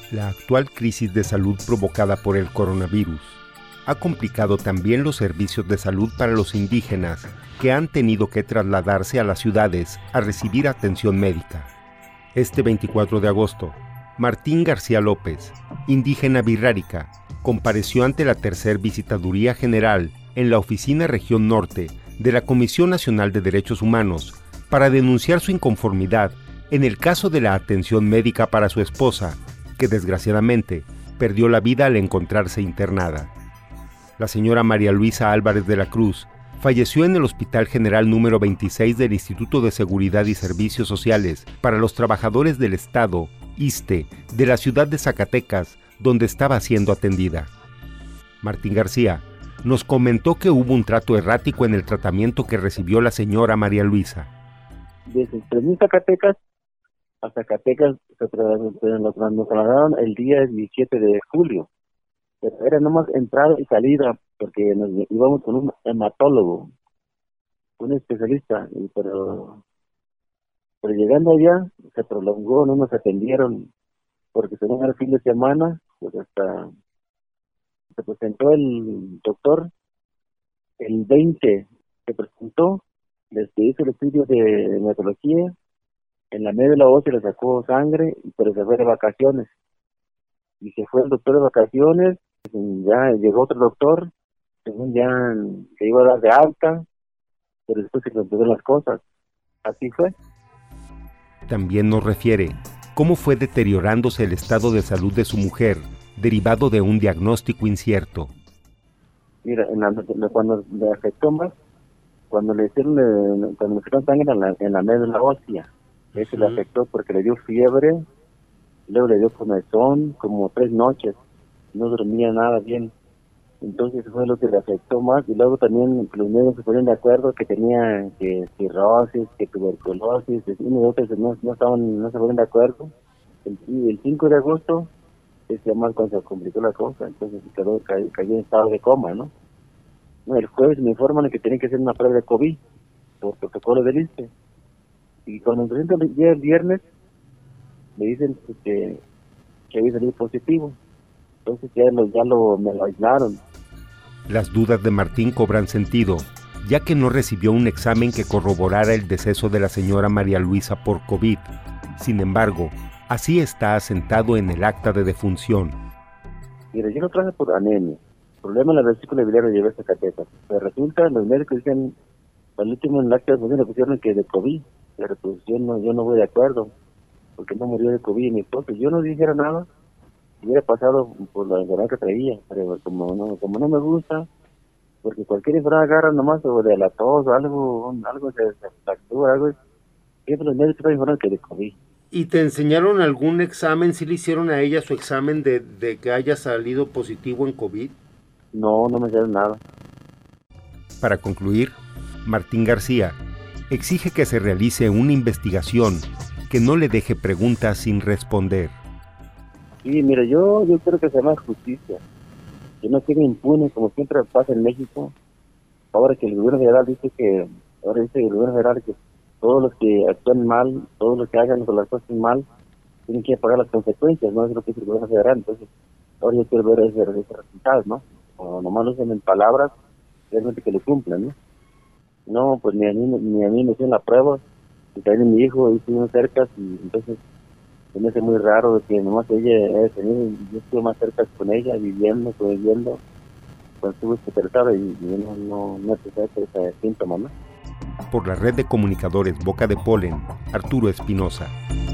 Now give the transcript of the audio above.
La actual crisis de salud provocada por el coronavirus ha complicado también los servicios de salud para los indígenas que han tenido que trasladarse a las ciudades a recibir atención médica. Este 24 de agosto, Martín García López, indígena birrárica, compareció ante la Tercer Visitaduría General en la Oficina Región Norte de la Comisión Nacional de Derechos Humanos para denunciar su inconformidad en el caso de la atención médica para su esposa, que desgraciadamente perdió la vida al encontrarse internada. La señora María Luisa Álvarez de la Cruz falleció en el Hospital General número 26 del Instituto de Seguridad y Servicios Sociales para los Trabajadores del Estado, ISSSTE, de la ciudad de Zacatecas, donde estaba siendo atendida. Martín García nos comentó que hubo un trato errático en el tratamiento que recibió la señora María Luisa. Desde Zacatecas a Zacatecas nos trasladaron el día 17 de julio. Pero era nomás entrada y salida, porque nos íbamos con un hematólogo, un especialista, pero llegando allá se prolongó, no nos atendieron, porque según el fin de semana, pues hasta se presentó el doctor, el 20 se presentó, les hizo el estudio de hematología, en la médula ósea le sacó sangre, pero se fue de vacaciones. Y se fue el doctor de vacaciones, ya llegó otro doctor, según ya se iba a dar de alta, pero después se complicaron las cosas. Así fue. También nos refiere cómo fue deteriorándose el estado de salud de su mujer, derivado de un diagnóstico incierto. Mira, cuando le afectó más, cuando le hicieron sangre en la médula ósea, eso le afectó porque le dio fiebre, luego le dio comezón, como 3 noches, no dormía nada bien. Entonces fue lo que le afectó más, y luego también los médicos se ponían de acuerdo que tenía que cirrosis, que tuberculosis, uno y otros no se ponían de acuerdo. El 5 de agosto más cuando se complicó la cosa, entonces cayó en estado de coma, ¿no? El jueves me informan que tienen que hacer una prueba de COVID por protocolo del ISSSTE, y cuando me presento el viernes me dicen que había salido positivo. Entonces me lo aislaron. Las dudas de Martín cobran sentido, ya que no recibió un examen que corroborara el deceso de la señora María Luisa por COVID. Sin embargo, así está asentado en el acta de defunción. Mira, yo lo traje por anemia. El problema en la vesícula biliar lo llevé a Zacatecas. Pero resulta, los médicos dicen, al último en el acta de defunción le pusieron que de COVID. Pero pues yo no voy de acuerdo, porque no murió de COVID mi esposo. Yo no dijera nada, hubiera pasado por la enfermedad que traía, pero como no me gusta, porque cualquier enfermedad agarra nomás o de la tos o algo se fractura, algo, siempre los médicos traen informaron que de COVID. ¿Y te enseñaron algún examen? ¿Sí le hicieron a ella su examen de que haya salido positivo en COVID? No me hicieron nada. Para concluir, Martín García exige que se realice una investigación que no le deje preguntas sin responder. Sí, mira, yo quiero que se haga justicia, que no quede impune como siempre pasa en México. Ahora que el gobierno federal dice que todos los que actúan mal, todos los que hagan las cosas mal, tienen que pagar las consecuencias, ¿no? Es lo que dice el gobierno federal. Entonces, ahora yo quiero ver ese resultado, ¿no? O nomás lo hacen en palabras, realmente que lo cumplan, ¿no? No, pues ni a mí me hicieron la prueba, y también mi hijo hizo cerca, y entonces se me hace muy raro que nomás ella yo estuve más cerca con ella, conviviendo, cuando estuve hospitalizada, y yo no empecé ese síntoma, ¿no? Por la red de comunicadores Boca de Polen, Arturo Espinosa.